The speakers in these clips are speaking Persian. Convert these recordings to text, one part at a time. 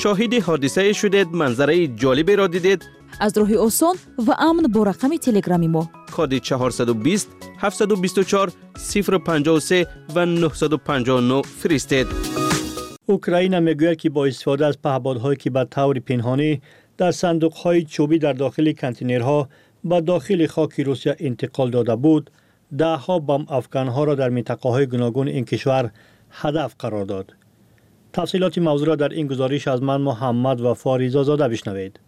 شاهد حادثه شدید، منظره جالبی را دیدید؟ از راه آسان و امن با رقم تلگرامی ما کد 420 724 053 و 959 فرستید. اوکراین میگوید که با استفاده از پهپادهایی که به طور پنهانی در صندوق‌های چوبی در داخل کانتینرها به داخل خاک روسیه انتقال داده بود، ده‌ها بمب افکن‌ها را در منطقه‌های گوناگون این کشور هدف قرار داد. تفصیلات موضوع را در این گزارش از من محمد وفا رضازاده بشنوید.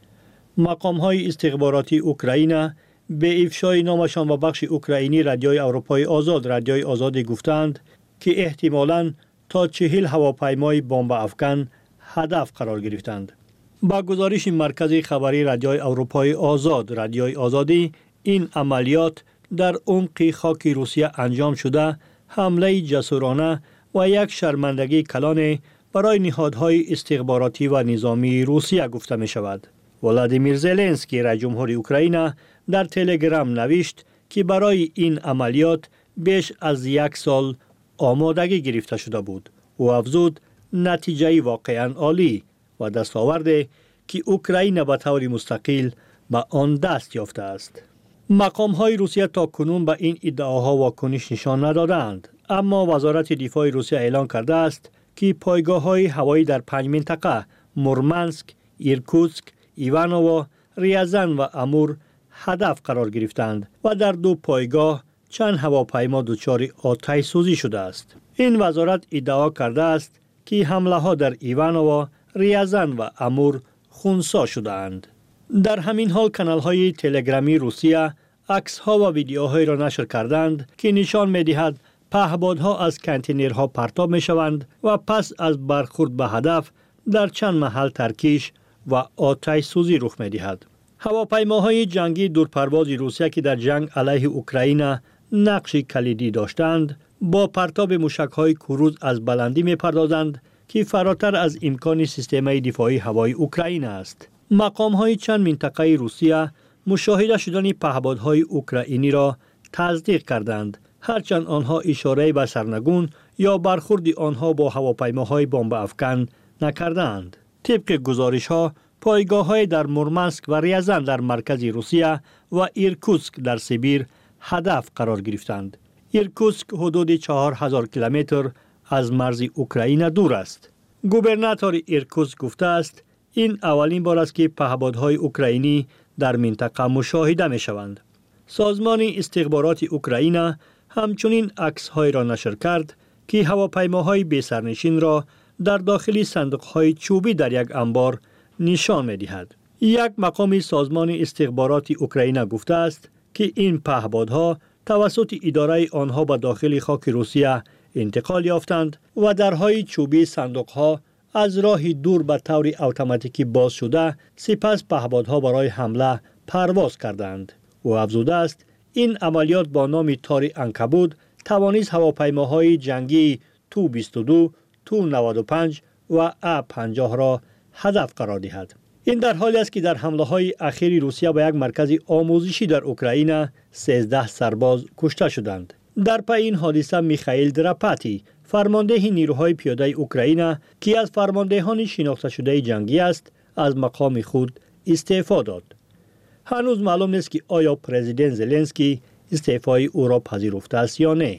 مقام‌های استخباراتی اوکراین به افشای نامشان و بخش اوکراینی رادیوی اروپای آزاد رادیوی آزادی گفتند که احتمالاً تا 40 هواپیمای بمب افکن هدف قرار گرفتند. با گزارش مرکز خبری رادیوی اروپای آزاد رادیوی آزادی، این عملیات در عمق خاک روسیه انجام شده حمله جسورانه و یک شرمندگی کلان برای نهادهای استخباراتی و نظامی روسیه گفته می شود. ولادیمیر زلنسکی رئیس جمهور اوکراین در تلگرام نوشت که برای این عملیات بیش از 1 سال آمادگی گرفته شده بود. او افزود نتیجه واقعاً عالی و دستاورد که اوکراین به طور مستقل به آن دست یافته است. مقام‌های روسیه تا کنون به این ادعاها واکنش نشان ندادند، اما وزارت دفاع روسیه اعلام کرده است که پایگاه‌های هوایی در 5 منطقه مورمنسک، ایرکوتسک، ایوانوو، ریازان و امور هدف قرار گرفتند و در 2 پایگاه چند هواپیما دچار آتش سوزی شده است. این وزارت ادعا کرده است که حمله ها در ایوانوو، ریازان و امور خنثی شده‌اند. در همین حال کانال های تلگرامی روسیه عکس ها و ویدیوهایی را نشر کردند که نشان می‌دهد پهپادها از کانتینرها پرتاب می‌شوند و پس از برخورد به هدف در چند محل ترکیش و آتش سوزی رخ می‌دهد. هواپیماهای جنگی دورپرواز روسیه که در جنگ علیه اوکراین نقش کلیدی داشتند، با پرتاب موشک‌های کروز از بلندی می‌پردازند که فراتر از امکان سیستم دفاعی هوایی اوکراین است. مقام‌های چند منطقه روسیه مشاهده شدن پهپادهای اوکراینی را تصدیق کردند، هرچند آنها اشاره به سرنگون یا برخورد آنها با هواپیماهای بمب افکن نکردند. طبق گزارش‌ها، پایگاه‌های در مورمنسک و ریازان در مرکز روسیه و ایرکوتسک در سیبیر هدف قرار گرفتند. ایرکوتسک حدود 4000 کیلومتر از مرز اوکراین دور است. گوبرناتور ایرکوتسک گفته است این اولین بار است که پهپادهای اوکراینی در منطقه مشاهده می‌شوند. سازمان استخبارات اوکراین همچنین عکس‌های را نشر کرد که هواپیماهای بی‌سرنشین را در داخل صندوق‌های چوبی در یک انبار نشان می‌دهد. یک مقام سازمان استخبارات اوکراین گفته است که این پهپادها توسط اداره آنها به داخل خاک روسیه انتقال یافتند و درهای چوبی صندوق‌ها از راه دور به طور اتوماتیکی باز شده، سپس پهپادها برای حمله پرواز کردند. او افزوده است این عملیات با نام تار عنکبوت توانست هواپیماهای جنگی تو 22 تو 95 و A50 را هدف قرار دهد. این در حالی است که در حمله های اخیر روسیه به یک مرکز آموزشی در اوکراین 13 سرباز کشته شدند. در پی این حادثه میخائیل دراپاتی، فرمانده نیروهای پیاده اوکراین که از فرماندهان شناخته شده جنگی است، از مقام خود استعفا داد. هنوز معلوم نیست که آیا پرزیدنت زلنسکی استعفای او را پذیرفته است یا نه.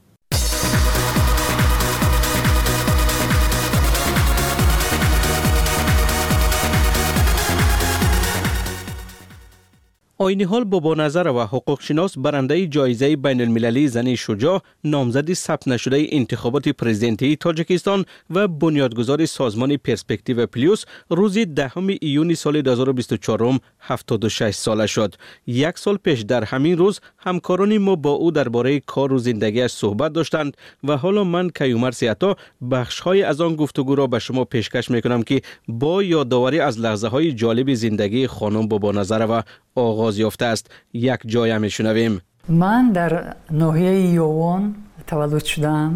آینی حال بابانظر و حقوق شناس برنده جایزه بین المللی زن شجاع، نامزد ثبت نشده انتخابات پرزیدنتی تاجیکستان و بنیادگذار سازمان پرسپکتیو پلیوس روز 10 ایون سال 2024 76 ساله شد. 1 سال پیش در همین روز همکاران ما با او درباره کار و زندگیش صحبت داشتند و حالا من کیومر سیاتا بخش‌های از آن گفتگو را به شما پیشکش می‌کنم که با یادآوری از لحظه‌های جالب زندگی خانم بابانظر و آغاز یافته است یک جای میشنویم. من در ناحیه یوان تولد شدم.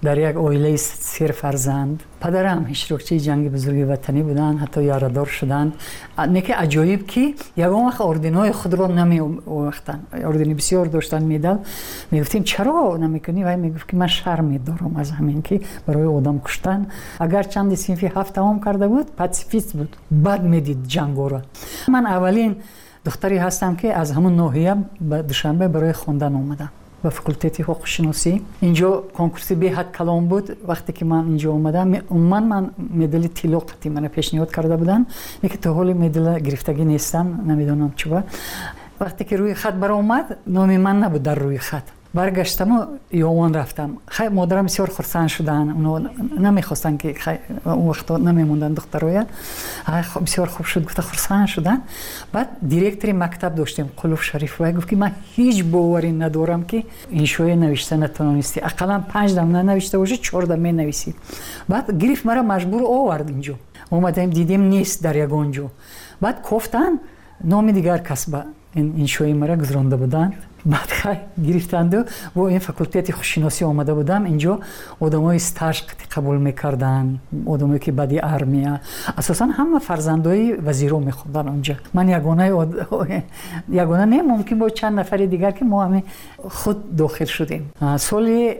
در یک عائله 3 فرزند. پدرم اشتراکچی جنگ بزرگ وطنی بودن، حتی یاردار شدند. نکه عجایب که یگان وقت اردنهای خود را نمی‌آوختن. اردنی بسیار داشتن میدل. میگفتیم چرا نمیکنی؟ و میگفت که من شرم دارم از همین که برای آدم کشتن. اگر چند صنفی 7 تمام کرده بود پاسیفیست بود، بعد میدید جنگو را. من اولین دختری هستم که از همون ناحیه به دوشنبه برای خواندن اومدم به فاکولته حقوق شناسی. اینجا کنکورس به حد کلام بود. وقتی که من اینجا اومدم من مدل طلا قطعی من پیشنهاد کرده بودن، اینکه تا حال مدل گرفتگی نیستم، نمیدونم چرا. وقتی که روی خط برآمد نام من نبود در روی خط. برگشتم و یوان رفتم. خیلی مادرم بسیار خرسند شدن. اونا نمیخواستن که اون وقت نمیموندن دخترای. بسیار خوب شد، گفت خرسند شدن. بعد دیرکتور مکتب داشتیم قلوف شریف و گفت که من هیچ باوری ندارم که این شوی نوشته نتونستی. اقلا 5 دم ننوشته باشی 4 دم نویسی. بعد گرفت مرا مجبور آورد اینجا. اومدیم دیدیم نیست در یگانجا. بعد گفتن نام دیگر کس به این شوی مرا گذرانده بودن. بعد گرفتند و این فاکولته خوششناسی آمده بودم. اینجا آدمای استاژ قبول میکردن، آدمایی که بعدی ارمیا، اساسا همه فرزندای وزیرا میخوندن اونجا. من یگانه نه، ممکن با چند نفر دیگر که ما همه خود داخل شدیم. سال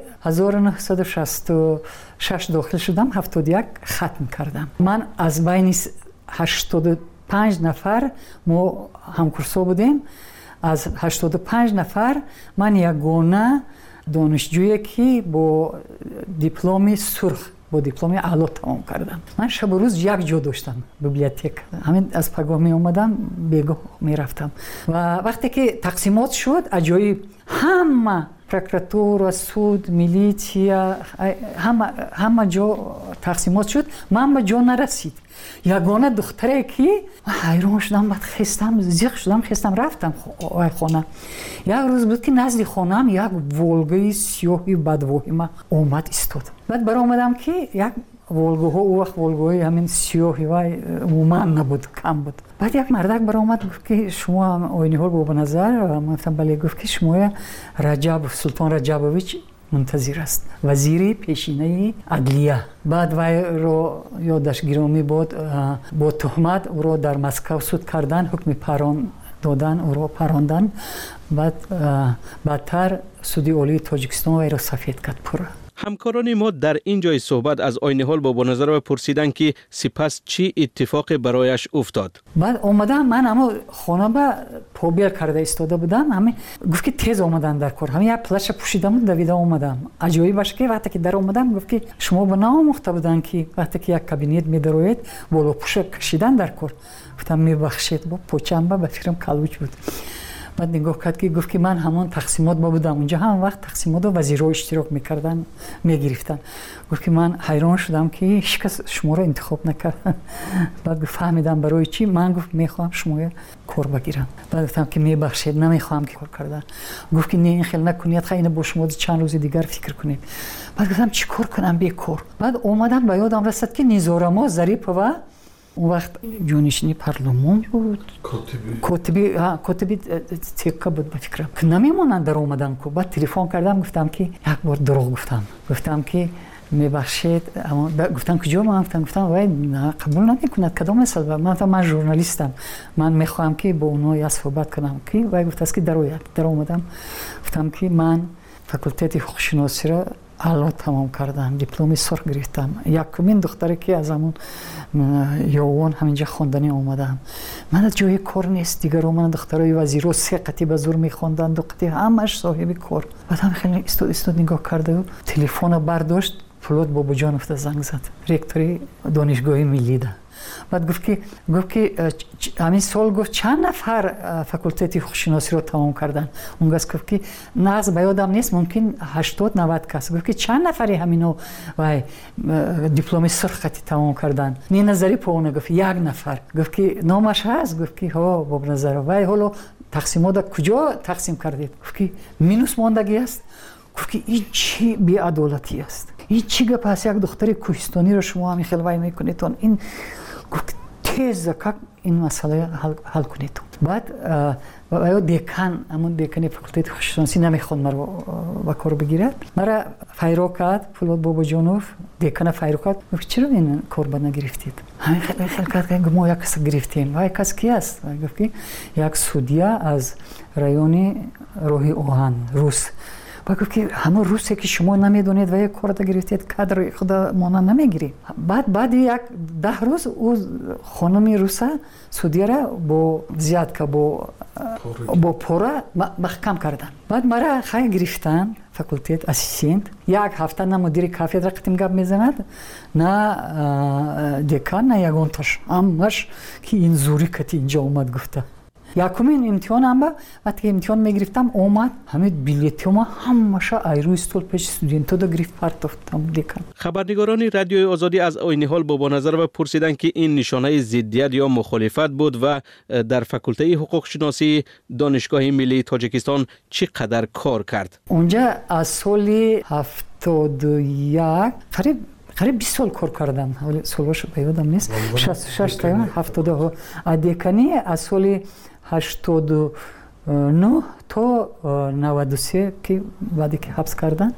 1966 داخل شدم، 71 ختم کردم. من از بین 85 نفر ما همکورسا بودیم. از 85 نفر من یگانه دانشجویی که با دیپلم سرخ، با دیپلم اعلی تمام کردم. من شب و روز یک جا داشتم بیبلیوتک. همین از پگاه می اومدم بیگاه می رفتم و وقتی که تقسیمات شد عجایب، همه پروکراتور، سود، میلیتیا، همه جا تقسیمات شد. من به جا نرسید. یگانه دختره که حیران شدم، بعد خستم، زیخ شدم، خستم رفتم خانه. یک روز بود که نزد خانم یک ولگای سیاهی بدواهی اومد ایستاد. بعد برای اومدم که یک ولگوها، او وقت ولگوهای همین سیاهی و عموما نبود، کم بود. بعد یک مردک برای اومد گفت که شما آینی هول با نظر؟ من گفتم بله. گفت که شما سلطان رجبویچ منتظر است، وزیر پیشینه عدلیه. بعد وی رو یادش گرامی بود، با تهمت او رو در مسکو سود کردن، حکم پران دادن، او رو پراندن. بعد بعدتر سودی عالی تاجیکستان وی را سفید کرد پره. همکاران ما در این جای صحبت از آینه حال با نظر پرسیدن که سپس چی اتفاق برایش افتاد. بعد اومدم، من اما خانه با پوبیل کرده ایستاده بودم. همین گفت که تیز اومدن در کار. همین یک پلش پوشیدم و دویده اومدم. عجایب باشه که وقتی که در اومدم گفت که شما به نامخته بودن که وقتی که یک کابینت میدروید بالا پوش کشیدن در کار. گفتم میبخشید، با پوچم به فکرم کلوچ بود. بعد نگاه کرد که گفت که من همون تقسیمات بودم اونجا، هم وقت تقسیمات و وزیرها اشتراک میکردن، میگرفتن. گفت که من حیران شدم که هیچ کس شما رو انتخاب نکرد. بعد گفت فهمیدم برای چی. من گفت میخوام شما کار بگیرم. بعد گفتم که میبخشید نمیخوام که کار کردن. گفت که نه این خیلی نکنید، خیلی با شما چند روز دیگر فکر کنید. بعد گفتم چی کار کنم بیکار. بعد اومدم به یادم رسید که نیزارما ظریف و اون وقت جانشینی پارلمان بود، کاتبی تیکه بود به فکرم که نمیمونن در اومدن که. بعد تلفن کردم، گفتم که یک بار دروغ گفتم که میبخشید. گفتم کجا؟ من گفتم وای قبول نمیکند کدام مثلا. من ژورنالیستم، من میخوام که با اونها یا صحبت کنم که وای گفت است که در اومدم. گفتم که من فاکولته حقوق شناسی را اعلی تمام کردم، دیپلم سرخ گرفتم. یکمین دختری که از همون یوان همینجا خواندنی اومدم. من از جای کار نیست دیگر. من دخترای وزیرو 3 قطعه به زور میخوندن، 2 قطعه همش صاحب کار. بعد هم خیلی استاد نگاه کرده و تلفن برداشت، فلوت بابا جان افته زنگ زد، رکتوری دانشگاه ملی ده. بعد گفت که همین سال گفت چند نفر فاکولته حقوق شناسی رو تمام کردن. اون گفت که ناز به یادم نیست، ممکن 80-90 کس. گفت که چند نفری همینو وای دیپلم سرخ تمام کردن. نه نظری پونه گفت 1 نفر. گفت که نامش هست؟ گفت که ها باب نظر. وای حالا تقسیمات کجا تقسیم کردید؟ گفت که مینوس ماندگی است. گفت که این چی بی‌عدالتی است؟ این چی گپ است؟ یک دختر کوهستانی رو شما همین خلوای میکنید. این گفت تیز این مسئله حل کنید. بعد و دکان همون دکان فاکولته حقوق‌شناسی نمیخواد مرا با کار بگیرد. مرا فایرو کرد فولاد باباجانوف دکان فایرو کرد. گفت چرا این کار با نگرفتید؟ همین خیلی کرد ما یک کس گرفتیم. وای کس کی است؟ گفت که یک سودیا از رایون روحی اوهان روس. با گفت که همون روسی که شما نمیدونید و یک کار گرفتید کادر خدا ما نمیگیری. بعد یک 10 روز او خانم روسا سودیا را با زیاد که با پورا محکم کردن. بعد مرا خیلی گرفتن فاکولته اسیستنت. یک هفته نه مدیر کافدره قطیم گپ میزند نه دکان نه یگانتاش. امش که این زوری کتی اینجا اومد گفته. یکمین امتحانم با وقتی امتحان میگرفتم اومد همین بلیطم همش ایرو استول پیش استودنتا دا گرفت پرتافتم دکان. خبرنگاران رادیوی آزادی از عین حال بابا نظر و پرسیدند که این نشانه ضدیت یا مخالفت بود و در فاکولته حقوق شناسی دانشگاه ملی تاجیکستان چقدر کار کرد. اونجا از سال 71 قریب 20 سال کار کردم. ولی سالش یادم نیست. 66 تا 70 دکانی از سال 89 تا 93 که بعدی که حبس کردن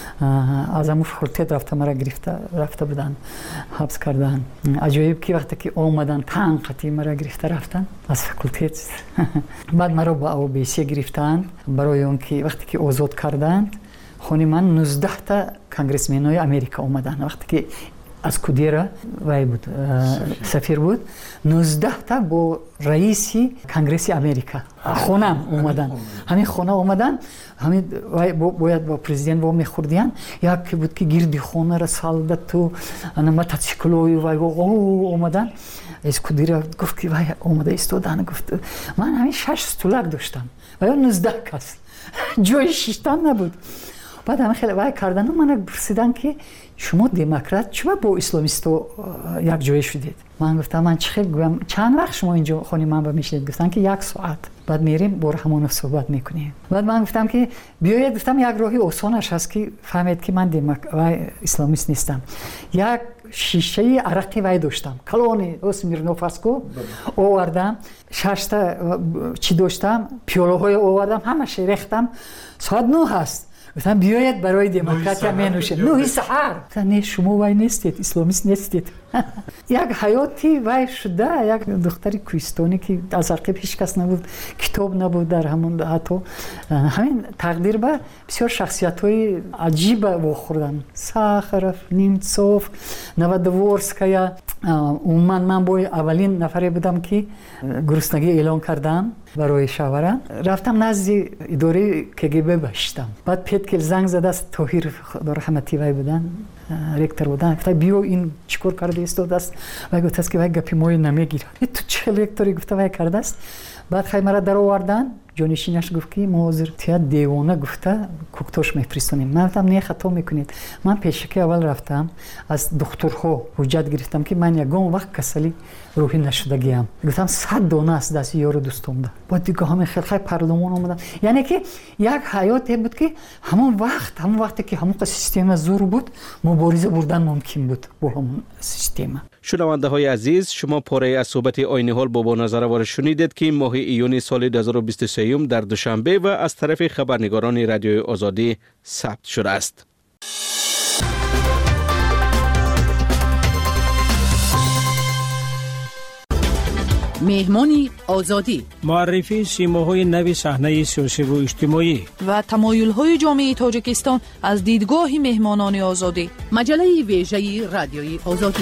از همون فاکولته رفته مرا رفته بودن حبس کردن. عجایب که وقتی که اومدن تنقیتی مرا گرفته رفتن از فاکولته. بعد مرا با OBC گرفتن برای اون که وقتی که آزاد کردند خونی من 19 تا کنگرسمن‌های امریکا اومدن. وقتی که از کودیرا وای بود سفیر بود 19 تا با رئیس کنگرس امریکا خونم اومدن. همین خونه اومدن همین باید با پرزیدنت با میخوردیان یکی بود که گردی خونه را سالده تو انا موتورسیکلوی وای اومدن. از کودیرا گفت که وای اومده استودن. گفت من همین 6 استولک داشتم و 19 کس جای شیشتان نبود. بعد همه خیلی وای کردن من پرسیدن که شما دموکرات چرا با اسلامیستو یک جای شدید؟ من گفتم من چند وقت شما اینجا خونه من با میشید؟ گفتن که 1 ساعت. بعد میریم با همون صحبت میکنیم. بعد من گفتم که بیاید گفتم یک راهی آسانش هست که فهمید که من اسلامیست نیستم. یک شیشه عرقی وای داشتم کلونی اسمیرنوفاسکو آوردم 6 تا چی داشتم پیاله های آوردم همش ریختم ساعت 9 هست. گفتم بیاید برای دموکراتیا مینوشید. 9 سحر. نه شما وای نیستید اسلامیست نیستید. یک حیاتی وای شده یک دختری کوهستانی که از عقب هیچ کس نبود کتاب نبود در همون حتی همین تقدیر به بسیار شخصیت‌های عجیب واخوردن. ساخروف نیمتسوف نوادورسکایا من با اولین نفری بودم که گرسنگی اعلان کردم برای شاوره. رفتم نزد اداره KGB باشتم. بعد پیتکل زنگ زد است طاهر خدا رحمتی وای بودن رکتر بودن. گفت بیو این چیکار کرده است دست و گفت است که وای گپی موی نمیگیره. تو چه رکتری گفت وای کرده است. بعد خیلی مرا در آوردن جانشینش گفت که ما حاضر تیا دیوانه گفته کوکتوش میفرستونیم. من گفتم نه خطا میکنید. من پیشکی اول رفتم از دکترها حجت گرفتم که من یگان وقت کسلی روحی نشدگیم. گفتم 100 دانه است دست یارو دوستم ده. بعد دیگه همه خیلی پارلمان اومدن. یعنی که یک حیاتی بود که همون وقتی که همون سیستم زور بود مبارزه بردن ممکن بود با همون سیستم. شنونده های عزیز شما پاره از صحبت عین حال بابا نظر شنیدید که ماه ایون سال 2023 در دوشنبه و از طرف خبرنگاران رادیوی آزادی ثبت شده است. مهمانی آزادی معرفی سیماهای نوی صحنه سیاسی و اجتماعی و تمایل‌های جامعه تاجیکستان از دیدگاه مهمانان آزادی. مجله ویژه رادیوی آزادی.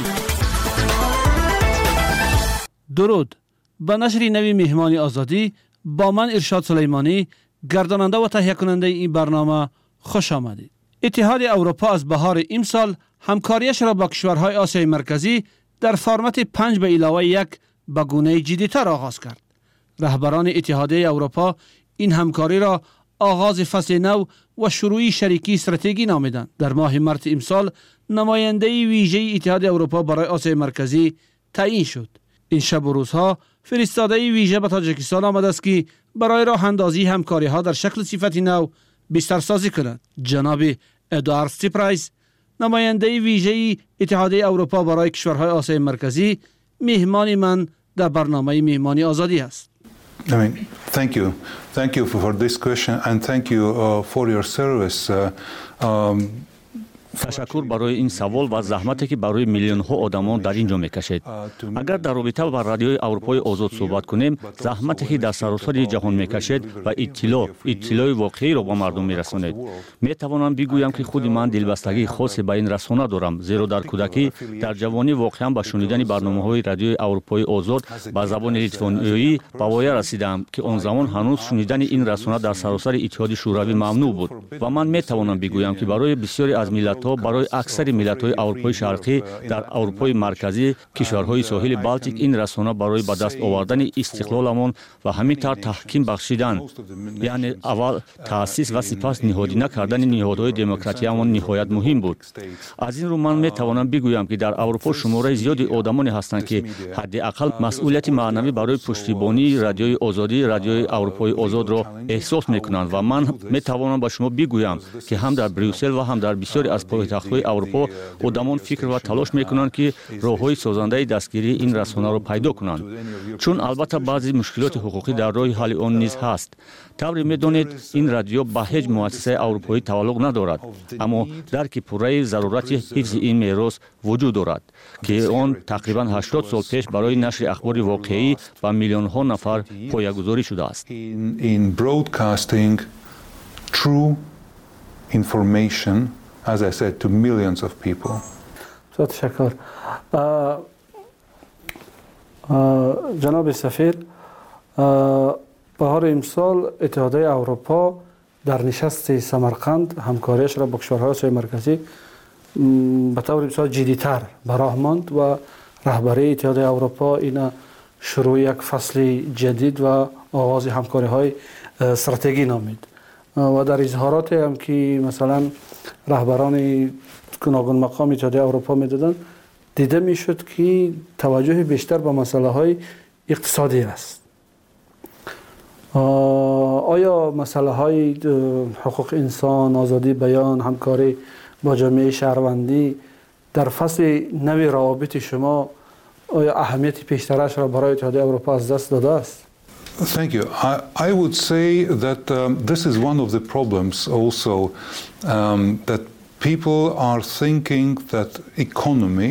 درود. به نشر نوی مهمان آزادی با من ارشاد سلیمانی گرداننده و تهیه کننده این برنامه خوش آمدید. اتحاد اروپا از بهار امسال همکاریش را با کشورهای آسیای مرکزی در فرمت 5 به علاوه 1 به گونه جدی‌تر آغاز کرد. رهبران اتحادیه اروپا این همکاری را آغاز فصل نو و شروع شریکی استراتژی نامیدند. در ماه مارس امسال نماینده ویژه اتحاد اروپا برای آسیای مرکزی تعیین شد. این شب و روزها فرستاده ویژه به تاجیکستان آمده است که برای راه اندازی همکاری ها در شکل صفتی نو بسترسازی کند. جناب ادوارد سیپرایس نماینده ویژه اتحادیه اروپا برای کشورهای آسیای مرکزی مهمان من در برنامه مهمانی آزادی است. Thank you for this question and thank you for your service. تشکر برای این سوال و زحمتی که برای میلیون ها آدمان در اینجا میکشید. اگر در رابطه با رادیوی اروپای آزاد صحبت کنیم، زحمتی که در سراسر جهان میکشید و اطلاع واقعی را با مردم میرسانید. میتوانم بگویم که خود من دلبستگی خاصی به این رسانه دارم، زیرا در کودکی در جوانی واقعا با شنیدن برنامه‌های رادیوی اروپای آزاد با زبان لیتوانیایی به وای رسیدم که آن زمان هنوز شنیدن این رسانه در سراسر اتحاد شوروی ممنوع بود و من میتوانم بگویم که برای بسیاری از ملت برای اکثر ملت‌های اروپای شرقی در اروپای مرکزی کشورهای ساحل بالتیک این رسانه برای به دست آوردن استقلالمان و همینطور تحکیم بخشیدن، یعنی اول تأسیس و سپس نهادینه کردن نهادهای دموکراتیمان نهایت مهم بود. از این رو من میتوانم بگویم که در اروپا شماره زیادی آدمانی هستند که حداقل مسئولیت معنوی برای پشتیبانی رادیوی آزادی، رادیوی اروپای آزاد را احساس میکنند و من میتوانم با شما بگویم که هم در بریوسل و هم در بسیاری از پایتخت‌های اروپا آدمان فکر و تلاش میکنند که راه‌های سازنده دستگیری این رسانه را پیدا کنند، چون البته بعضی مشکلات حقوقی در راه حل آن نیز هست. طوری میدانید این رادیو به هیچ مؤسسه اروپایی تعلق ندارد، اما درک پوره ضرورت حفظ این میراث وجود دارد که آن تقریبا 80 سال پیش برای نشر اخبار واقعی به میلیون ها نفر پایه‌گذاری شده است. In broadcasting true information, as I said, to millions of people. تشکر. جناب سفیر، بهار امسال اتحادیه اروپا در نشست سمرقند همکاریش را با کشورهای آسیای مرکزی به طور بسیار جدی‌تر براه ماند و رهبری اتحادیه اروپا این شروع یک فصل جدید و آغاز همکاری‌های استراتژیکی نامید و در اظهارات هم که مثلا رهبران گوناگون مقام اتحادیه اروپا میدادن دیده میشد که توجه بیشتر به مسائل اقتصادی است. آیا مسائل حقوق انسان، آزادی بیان، همکاری با جامعه شهروندی در فصل نوی روابط شما آیا اهمیت پیشترش را برای اتحادیه اروپا از دست داده است؟ Thank you. I would say that this is one of the problems also, that people are thinking that economy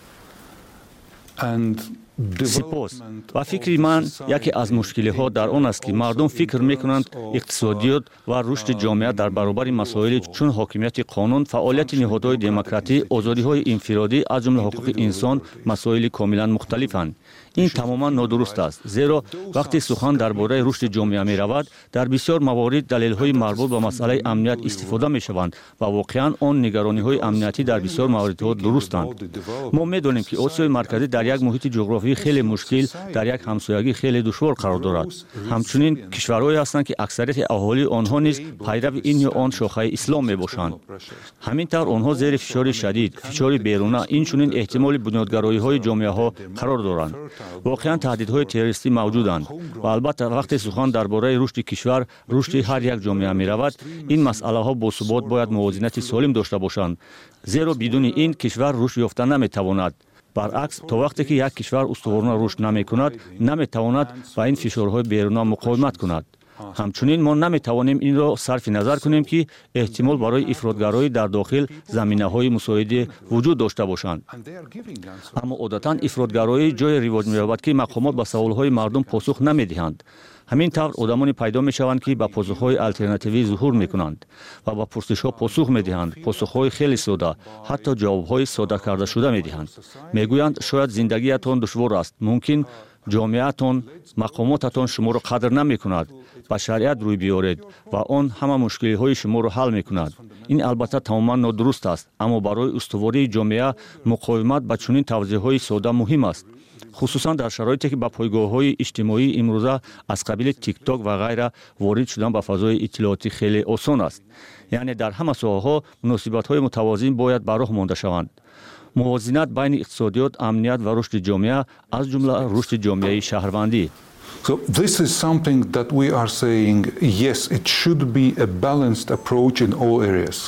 and سپاس. و فکر من یکی از مشکل‌ها در آن است که مردم فکر می‌کنند اقتصادیات و رشد جامعه در برابر مسائل چون حاکمیت قانون، فعالیت نهادهای دموکراتی، آزادی‌های انفرادی از جمله حقوق انسان مسائل کاملا مختلفند. این تماما نادرست است، زیرا وقتی سخن درباره رشد جامعه می‌رود در بسیار موارد دلایل مربوط به مسئله امنیت استفاده می‌شوند و واقعاً آن نگرانی‌های امنیتی در بسیار مواردها درستند. ما می‌دانیم که آسیای مرکزی در یک محیط جغرافیایی خیلی مشکل، در یک همسایگی خیلی دشوار قرار دارد. همچنین کشورهایی هستند که اکثریت اهالی آنها نیز پیرو این یا آن شاخه اسلام میباشند. همینطور آنها زیر فشار شدید، فشار بیرونه، اینچنین احتمال بنیادگرایی‌های جامعه‌ها قرار دارند. واقعا تهدیدهای تروریستی موجودند و البته وقتی سخن درباره رشد کشور، رشد هر یک جامعه می‌رود، این مسئله‌ها با ثبات باید موازنت سالم داشته باشند، زیرا بدون این کشور رشد یافته نمی‌تواند. برعکس تا وقتی که یک کشور استوارانه رشد نمی‌کند، نمی‌تواند با این فشارهای بیرونه مقاومت کند. همچنین ما نمی‌توانیم این را صرف نظر کنیم که احتمال برای افراطگرایی در داخل زمینه‌های مساعده وجود داشته باشند. اما عادتاً افراطگرایی جای رواج می‌یابد که مقامات به سوال‌های مردم پاسخ نمی‌دهند. همین طور آدمانی پیدا می‌شوند که با پاسخ‌های آلترناتیوی ظهور می‌کنند و با پرسش‌ها پاسخ می‌دهند، پاسخ‌های خیلی ساده، حتی جواب‌های ساده کرده شده می‌دهند. می‌گویند شاید زندگیتان دشوار است، ممکن جامعهتان، مقاماتتان شما را قدر نمی‌کند، با شریعت روی بیارید و آن همه مشکل‌های شما را حل می‌کند. این البته تماما نادرست است، اما برای استواری جامعه مقاومت با چنین توضیح‌های ساده مهم است. خصوصا در شرایطی که با پایگاه‌های اجتماعی امروزه از قبیل تیک تاک و غیره وارد شدن به فضای اطلاعاتی خیلی آسان است. یعنی در همه ساحه‌ها مناسبت‌های متوازن باید به راه مانده شوند. موازنت بین اقتصادیات، امنیت و رشد جامعه از جمله رشد جامعه شهروندی. So this is something that we are saying, yes, it should be a balanced approach in all areas.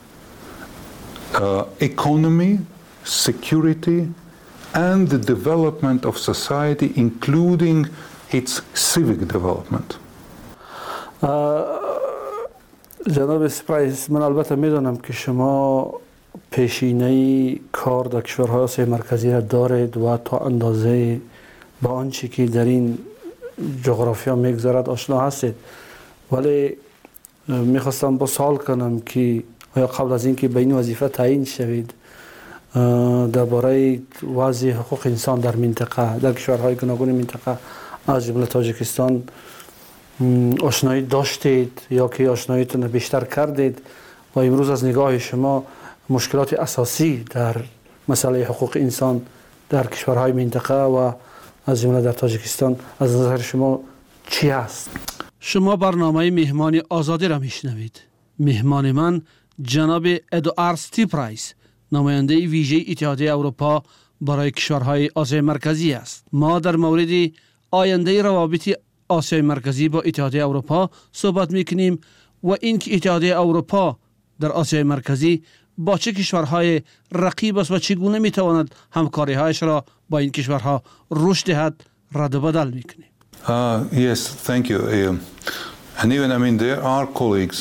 Economy, security, and the development of society, including its civic development. جناب سپرایز، من البته میدونم که شما پیشینه کار در کشورهای آسیای مرکزی را دارید و تا اندازه با آنچه که در این جغرافیا میگذرد آشنا هستید، ولی میخواستم با سوال کنم که آیا قبل از اینکه به این وظیفه تعیین شوید درباره وضع حقوق انسان در منطقه، در کشورهای گوناگون منطقه از جمله تاجیکستان آشنایی داشتید یا که آشناییتون بیشتر کردید و امروز از نگاه شما مشکلات اساسی در مسئله حقوق انسان در کشورهای منطقه و از جمله در تاجیکستان از نظر شما چی است؟ شما برنامه مهمان آزادی را میشنوید. مهمان من جناب ادوارد سپرایز، نماینده ویژه اتحادیه اروپا برای کشورهای آسیای مرکزی است. ما در مورد آینده روابط آسیای مرکزی با اتحادیه اروپا صحبت میکنیم و اینکه اتحادیه اروپا در آسیای مرکزی با چه کشورهای رقیب است و چگونه میتواند همکاری‌هایش را با این کشورها رشد دهد رد و بدل میکنیم. Yes, thank you. And even, I mean, there are colleagues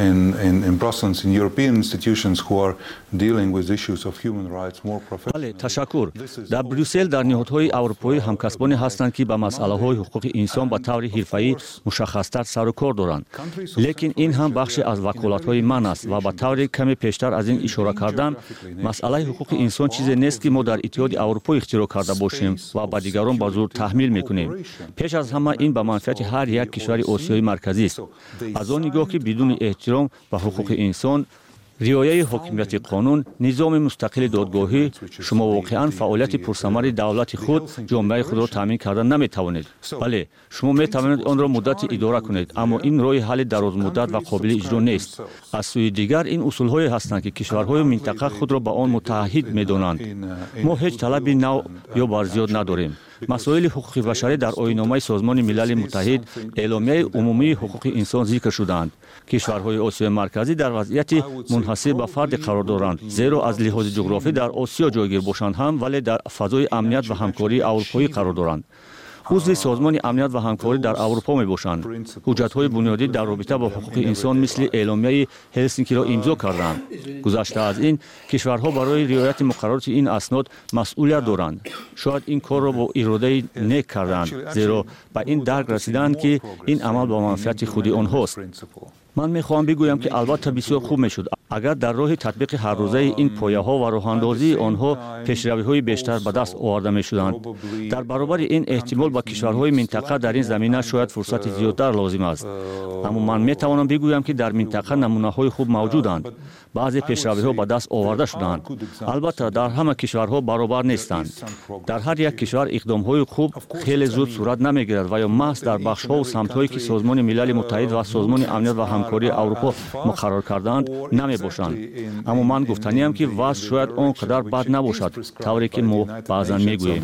in Brussels, in European institutions who are dealing with issues of human rights more professionally. بله، تشکر. در بریوسل در نهادهای اروپایی همکسبانی هستند که با مسائل‌های حقوق انسان با طور حرفه‌ای مشخص‌تر سر و کار دارند. لیکن این هم بخشی از وکالت‌های من است و با طور کمی پیشتر از این اشاره کردم، مسئله حقوق انسان چیزی نیست که ما در اتحاد اروپا اختراع کرده باشیم و با دیگران با زور تحمیل می‌کنیم. پیش از همه این به منفعت هر یک کشور آسیای مرکزی است. از آن نگاه که بدون احترام به حقوق انسان، رعایت حاکمیت قانون، نظام مستقل دادگاهی، شما واقعا فعالیت پرثمر دولت خود، جامعه خود را تامین کردن نمیتوانید. بله، شما میتوانید آن را مدت اداره کنید، اما این راه حل دراز مدت و قابل اجرا نیست. از سوی دیگر این اصول‌هایی هستند که کشورهای منطقه خود را به آن متحد می‌دانند. ما هیچ طلب نو یا برزیاد نداریم. مسائل حقوق بشری در آیین‌نامه سازمان ملل متحد، اعلامیه عمومی حقوق انسان ذکر شدند. کشورهای آسیای مرکزی در وضعیت منحصر به فرد قرار دارند، زیرا از لحاظ جغرافی در آسیا جایگیر باشند هم ولی در فضای امنیت و همکاری اروپایی قرار دارند. عضو سازمان امنیت و همکاری در اروپا می باشند. حجت‌های بنیادی در رابطه با حقوق انسان مثل اعلامیه هلسینکی را امضا کردند. گذشته از این، کشورها برای رعایت مقررات این اسناد مسئولیت دارند. شاید این کار را با اراده نیک کردند، زیرا به این درک رسیدند که این عمل با منفعت خود آنهاست. من میخواهم بگویم که البته بسیار خوب میشد اگر در راه تطبیق هر روزه این پایه‌ها و راه‌اندازی آنها پیشروی‌های بیشتر به دست آورده میشدند. در برابر این احتمال با کشورهای منطقه در این زمینه شاید فرصت زیادتر لازم است. اما من میتوانم بگویم که در منطقه نمونه‌های خوب موجودند. بعضی پیشروی‌ها به دست آورده شدند. البته در همه کشورها برابر نیستند. در هر یک کشور اقدام‌های خوب خیلی زود صورت نمیگیرد و یا محض در بخش‌ها و سمت‌هایی که سازمان ملل متحد و سازمان امنیت و همکاری اروپا مقرر کردند نمی باشند. اما من گفتنیم که وضع شاید آنقدر بد نباشد طوری که ما بعضا میگوییم.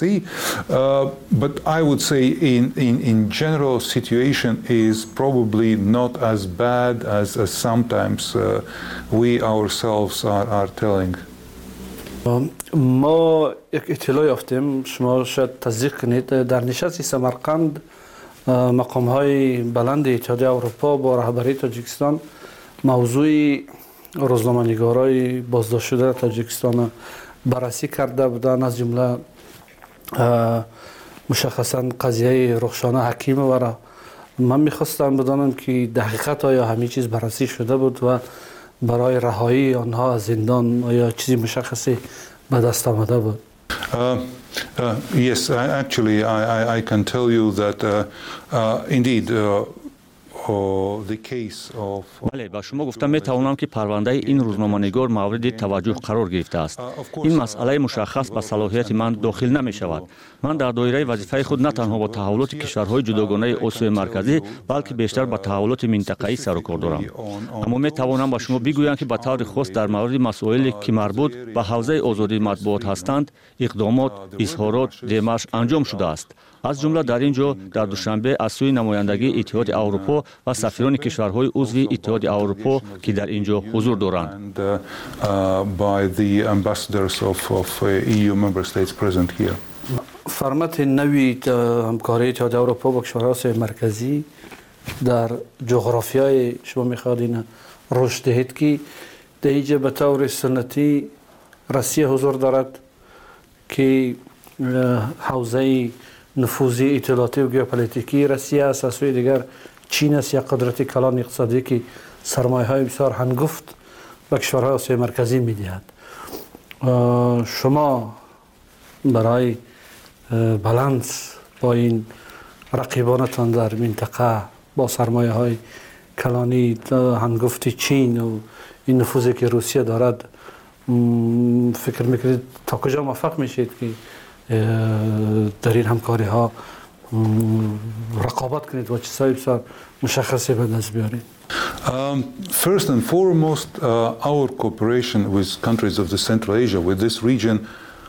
But I would say in general situation is probably not as bad as sometimes we ourselves are telling. ما یک اطلاع یافتیم، شما شاید تصدیق کنید، در نشست سمرقند مقام‌های بلند اتحادیه اروپا با رهبری تاجیکستان موضوع روزنامه‌نگارای بازداشت شده تاجیکستان بررسی کرده بودند، از جمله مشخصاً قضیه رخشانه حکیم و من میخواستم بدانم که دقیقاً آیا همه چیز بررسی شده بود و برای رهایی آنها از زندان آیا چیزی مشخصی به دست آمده بود؟ Yes, actually, I can tell you that indeed the case of. بله، با شما گفتم میتوانم که پرونده این روزنامه‌نگار مورد توجه قرار گرفته است. این مسئله مشخص به صلاحیت من داخل نمی شود. من در دایره وظیفه خود نه تنها با تحولات کشورهای جداگانه آسیای مرکزی بلکه بیشتر با تحولات منطقه‌ای سر و کار دارم. اما میتوانم با شما بگویم که به طور خاص در مورد مسائلی که مربوط به حوزه آزادی مطبوعات هستند، اقدامات، اظهارات، دیمارش انجام شده است. از جمله در اینجا در دوشنبه از سوی نمایندگی اتحاد اروپا و سفیران کشورهای عضو اتحاد اروپا که در اینجا حضور دارند. فرمت نوی همکاری اتحادیه اروپا با کشورهای مرکزی در جغرافیای شما میخواد این رشد دهید که در اینجا به طور سنتی روسیه حضور دارد که حوزه نفوذی اطلاعاتی و ژئوپلیتیکی روسیه است، از سوی دیگر چین است، یک قدرت کلان اقتصادی که سرمایه های بسیار هنگفت به کشورهای آسیای مرکزی میدهد. شما برای بالانس با این رقیبانتان در منطقه با سرمایه های کلانی هنگفت چین و این نفوذی که روسیه دارد فکر میکنید تا کجا موفق میشید که در این همکاری ها رقابت کنید و چیزهای بسیار مشخصی به دست بیارید؟ First and foremost, our cooperation with countries of the Central Asia, with this region,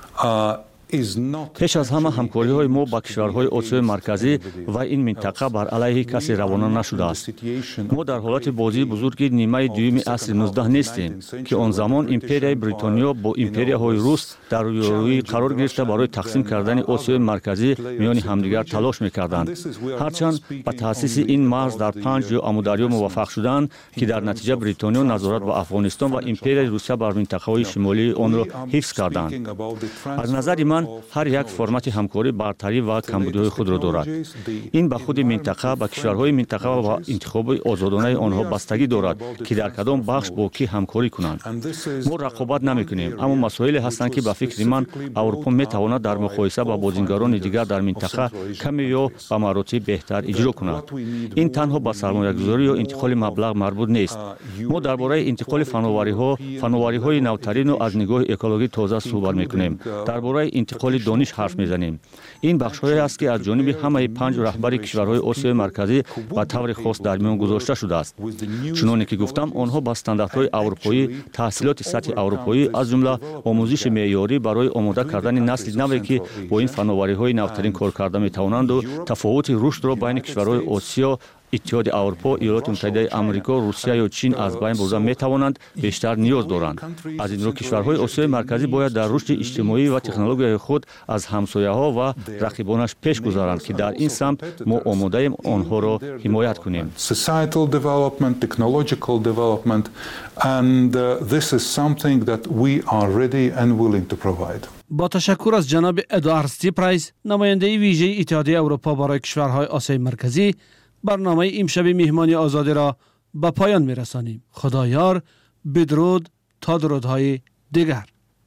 پیش از همه همکاری های ما با کشورهای آسیای مرکزی و این منطقه بر علیه کسی روانه نشده است. ما در حالت بازی بزرگ نیمه دوم عصر 19 نیستیم که آن زمان امپریای بریتانیا با امپریاهای روس در رویارویی قرار گرفته برای تقسیم کردن آسیای مرکزی میان همدیگر تلاش میکردند. هرچند با تأسیس این مرز در 5 آمودریا موفق شدند که در نتیجه بریتانیا نظارت به افغانستان و امپریای روسیه بر منطقه‌های شمالی آن را حفظ کردند. از نظر من هر یک فرمت همکاری برتری و کمبودی‌های خود را دارد. این به خود منطقه، به کشورهای منطقه و انتخاب آزادانه آنها بستگی دارد که در کدام بخش با کی همکاری کنند. ما رقابت نمی‌کنیم، اما مسائلی هستند که به فکر من اروپا می‌تواند در مقایسه با بازیگران دیگر در منطقه کمی یا به مراتب بهتر اجرا کند. این تنها به سرمایه‌گذاری یا انتقال مبلغ مربوط نیست. ما درباره انتقال فناوری‌های نوترین و از نگاه اکولوژی تازه صحبت می‌کنیم. درباره انتقال دانش حرف میزنیم. این بخش‌هایی است که از جانب همه 5 رهبر کشورهای آسیای مرکزی به طور خاص در میان گذاشته شده است. چنانکه که گفتم، آنها با استانداردهای اروپایی، تحصیلات سطح اروپایی از جمله آموزش معیاری برای آماده کردن نسل نوی که با این فناوری‌های نوترین کار کرده می‌توانند و تفاوت رشد را بین کشورهای آسیا، اتحاد اروپا، ایالات متحده آمریکا، روسیه و چین از بین برده می‌توانند بیشتر نیاز دارند. از این رو کشورهای آسیای مرکزی باید در رشد اجتماعی و تکنولوژی خود از همسایه‌ها و رقیبانش پیش گذارند که در این سمت ما آماده ایم آنها را حمایت کنیم. Societal development, technological development, and this is something that we are ready and willing to provide. با تشکر از جناب ادوارد ستیپرایس، نماینده ویژه اتحادیه اروپا برای کشورهای آسیای مرکزی، برنامه امشب مهمانی آزادی را به پایان می‌رسانیم. خدایار، بدرود تا درودهای دیگر.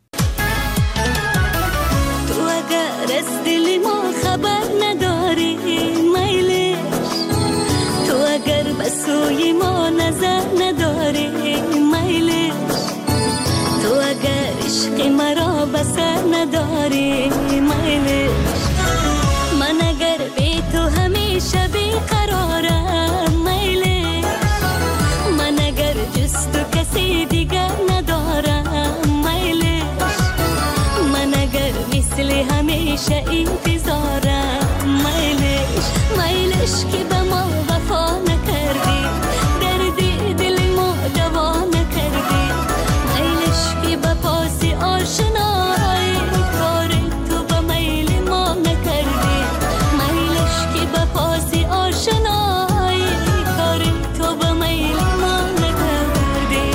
تو اگر از دل ما خبر نداری میلش، تو اگر به سوی ما نظر نداری میلش، تو اگر عشق مرا بسر نداری میلش، من اگر بی تو همیشه بیقرارم میلش، من اگر جز تو کسی دیگر ندارم میلش، من اگر مثل همیشه انتظارم میلش، میلش که به ما وفا نکردی، دردی دل ما دوا نکردی، میلش که به پاس آشنایی کار تو به میل ما نکردی، میلش که به پاس آشنایی کار تو به میل ما نکردی.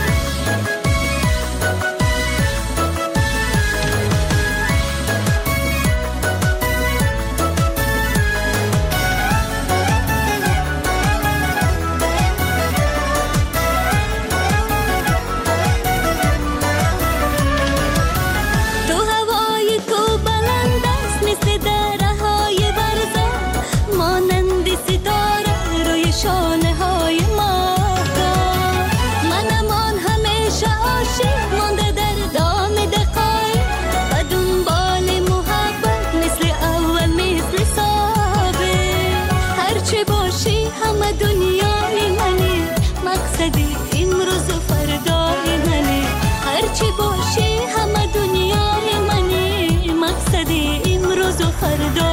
تو هوای تو بلند است مثل درهای برزه، مانند ستاره روی شانه های ماهتاب، منم آن همیشه عاشق مانده در دام دقایق، و دنبال محبت مثل اول مثل سابق، هرچه باشی همه دنیای منی، مقصدی امروز و فردای منی، هرچه باشی همه دنیای منی، مقصدی امروز و فردای